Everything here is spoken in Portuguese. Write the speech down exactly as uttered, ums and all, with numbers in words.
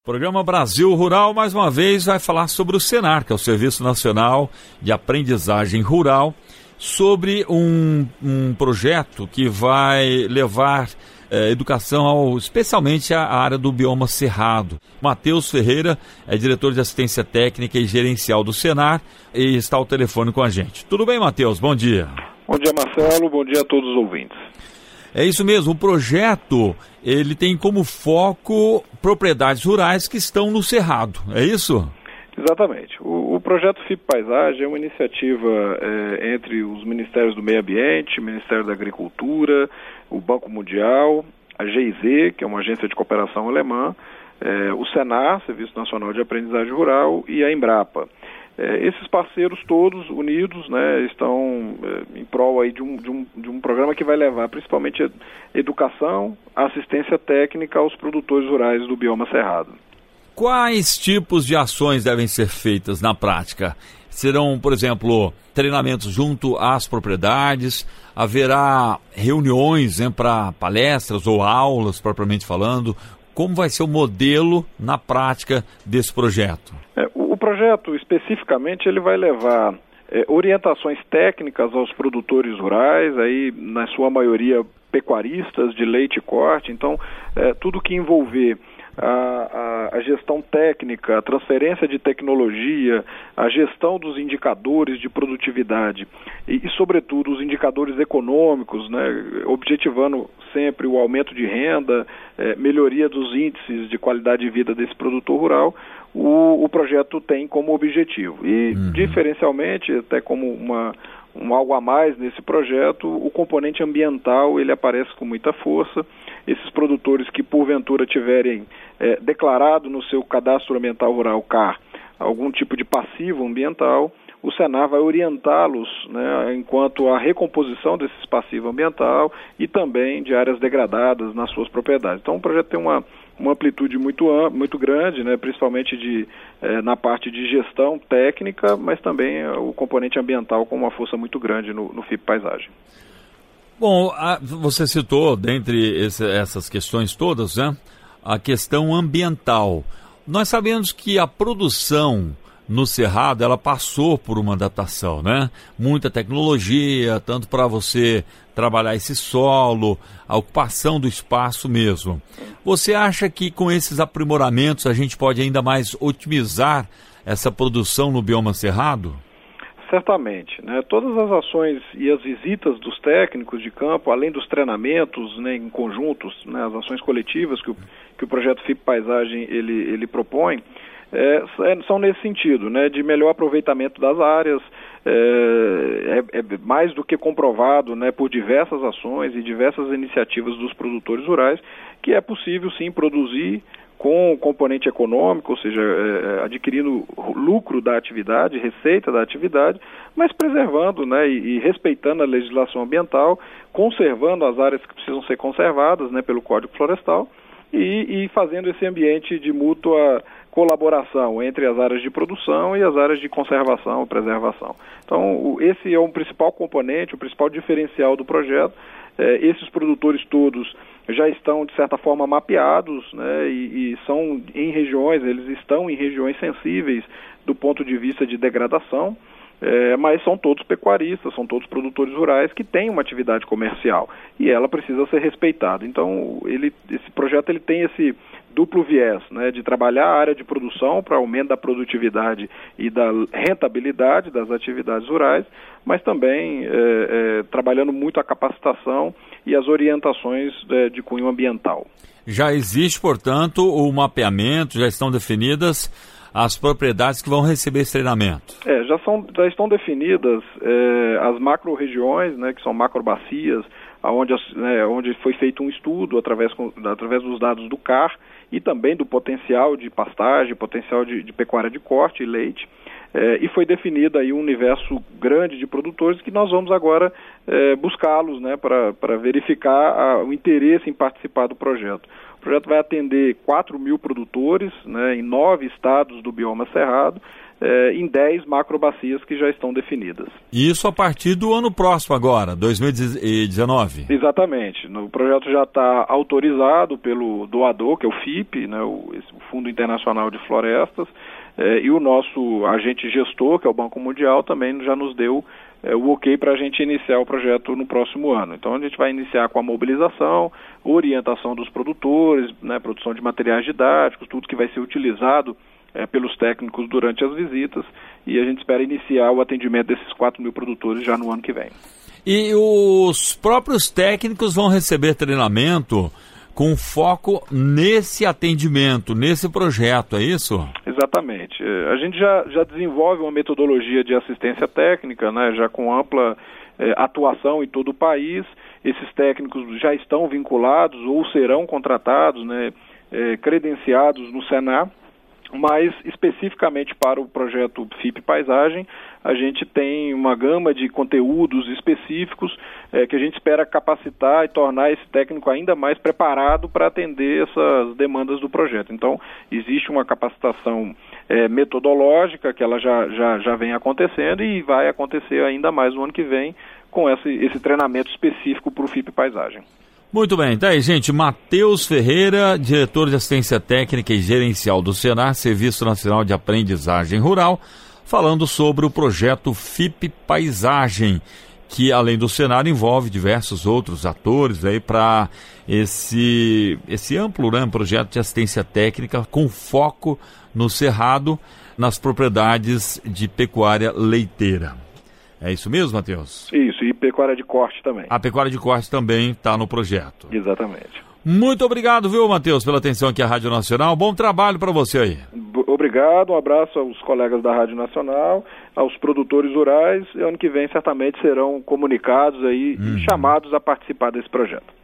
O programa Brasil Rural, mais uma vez, vai falar sobre o Senar, que é o Serviço Nacional de Aprendizagem Rural, sobre um, um projeto que vai levar eh, educação, ao, especialmente à área do bioma cerrado. Matheus Ferreira é diretor de assistência técnica e gerencial do Senar e está ao telefone com a gente. Tudo bem, Matheus? Bom dia. Bom dia, Marcelo. Bom dia a todos os ouvintes. É isso mesmo, o projeto ele tem como foco propriedades rurais que estão no Cerrado, é isso? Exatamente. O, o projeto F I P Paisagem é uma iniciativa é, entre os Ministérios do Meio Ambiente, o Ministério da Agricultura, o Banco Mundial, a G I Z, que é uma agência de cooperação alemã, é, o Senar, Serviço Nacional de Aprendizagem Rural, e a Embrapa. É, esses parceiros todos unidos, né, estão é, em prol aí de, um, de, um, de um programa que vai levar principalmente a educação, assistência técnica aos produtores rurais do bioma cerrado. Quais tipos de ações devem ser feitas na prática? Serão, por exemplo, treinamentos junto às propriedades? Haverá reuniões, né, para palestras ou aulas, propriamente falando? Como vai ser o modelo na prática desse projeto? É, o, o projeto, especificamente, ele vai levar é, orientações técnicas aos produtores rurais, aí, na sua maioria pecuaristas de leite e corte. Então, é, tudo que envolver A, a, a gestão técnica, a transferência de tecnologia, a gestão dos indicadores de produtividade e, e sobretudo, os indicadores econômicos, né, objetivando sempre o aumento de renda, é, melhoria dos índices de qualidade de vida desse produtor rural, o, o projeto tem como objetivo. E, uhum. diferencialmente, até como uma... um algo a mais nesse projeto, o componente ambiental ele aparece com muita força. Esses produtores que porventura tiverem é, declarado no seu cadastro ambiental rural C A R algum tipo de passivo ambiental, o Senar vai orientá-los, né, enquanto a recomposição desses passivos ambiental e também de áreas degradadas nas suas propriedades. Então o projeto tem uma, uma amplitude muito, muito grande, né, principalmente de, eh, na parte de gestão técnica, mas também eh, o componente ambiental com uma força muito grande no, no F I P Paisagem. Bom, a, você citou, dentre esse, essas questões todas, né, a questão ambiental. Nós sabemos que a produção no Cerrado, ela passou por uma adaptação, né? Muita tecnologia, tanto para você trabalhar esse solo, a ocupação do espaço mesmo. Você acha que com esses aprimoramentos a gente pode ainda mais otimizar essa produção no bioma Cerrado? Certamente, né? Todas as ações e as visitas dos técnicos de campo, além dos treinamentos, né, em conjuntos, né, as ações coletivas que o, que o projeto F I P Paisagem ele, ele propõe, É, são nesse sentido, né, de melhor aproveitamento das áreas, é, é, é mais do que comprovado, né, por diversas ações e diversas iniciativas dos produtores rurais, que é possível sim produzir com componente econômico, ou seja, é, adquirindo lucro da atividade, receita da atividade, mas preservando, né, e, e respeitando a legislação ambiental, conservando as áreas que precisam ser conservadas, né, pelo Código Florestal e, e fazendo esse ambiente de mútua colaboração entre as áreas de produção e as áreas de conservação e preservação. Então, esse é o principal componente, o principal diferencial do projeto. É, esses produtores todos já estão, de certa forma, mapeados, né, e, e são em regiões, eles estão em regiões sensíveis do ponto de vista de degradação, é, mas são todos pecuaristas, são todos produtores rurais que têm uma atividade comercial e ela precisa ser respeitada. Então, ele, esse projeto ele tem esse duplo viés, né, de trabalhar a área de produção para aumento da produtividade e da rentabilidade das atividades rurais, mas também é, é, trabalhando muito a capacitação e as orientações é, de cunho ambiental. Já existe, portanto, o mapeamento, já estão definidas as propriedades que vão receber esse treinamento? É, já, são, já estão definidas é, as macro-regiões, né, que são macro-bacias, onde, né, onde foi feito um estudo através, através dos dados do C A R e também do potencial de pastagem, potencial de, de pecuária de corte e leite, é, e foi definido aí um universo grande de produtores que nós vamos agora é, buscá-los, né, para verificar a, o interesse em participar do projeto. O projeto vai atender quatro mil produtores, né, em nove estados do bioma cerrado, é, em dez macrobacias que já estão definidas. Isso a partir do ano próximo agora, dois mil e dezenove? Exatamente. O projeto já está autorizado pelo doador, que é o F I P, né, o, esse, o Fundo Internacional de Florestas, é, e o nosso agente gestor, que é o Banco Mundial, também já nos deu é, o ok para a gente iniciar o projeto no próximo ano. Então a gente vai iniciar com a mobilização, orientação dos produtores, né, produção de materiais didáticos, tudo que vai ser utilizado é, pelos técnicos durante as visitas, e a gente espera iniciar o atendimento desses quatro mil produtores já no ano que vem. E os próprios técnicos vão receber treinamento com foco nesse atendimento, nesse projeto, é isso? Exatamente. A gente já, já desenvolve uma metodologia de assistência técnica, né, já com ampla eh, atuação em todo o país. Esses técnicos já estão vinculados ou serão contratados, né, eh, credenciados no Senar, mas especificamente para o projeto F I P Paisagem, a gente tem uma gama de conteúdos específicos é, que a gente espera capacitar e tornar esse técnico ainda mais preparado para atender essas demandas do projeto. Então, existe uma capacitação é, metodológica que ela já, já, já vem acontecendo e vai acontecer ainda mais no ano que vem com esse, esse treinamento específico para o F I P Paisagem. Muito bem, tá aí, gente. Matheus Ferreira, diretor de assistência técnica e gerencial do Senar, Serviço Nacional de Aprendizagem Rural, falando sobre o projeto F I P Paisagem, que além do Senar envolve diversos outros atores aí para esse, esse amplo, né, projeto de assistência técnica com foco no cerrado, nas propriedades de pecuária leiteira. É isso mesmo, Matheus? Isso, e pecuária de corte também. A pecuária de corte também está no projeto. Exatamente. Muito obrigado, viu, Matheus, pela atenção aqui à Rádio Nacional. Bom trabalho para você aí. Obrigado, um abraço aos colegas da Rádio Nacional, aos produtores rurais, e ano que vem certamente serão comunicados aí hum. e chamados a participar desse projeto.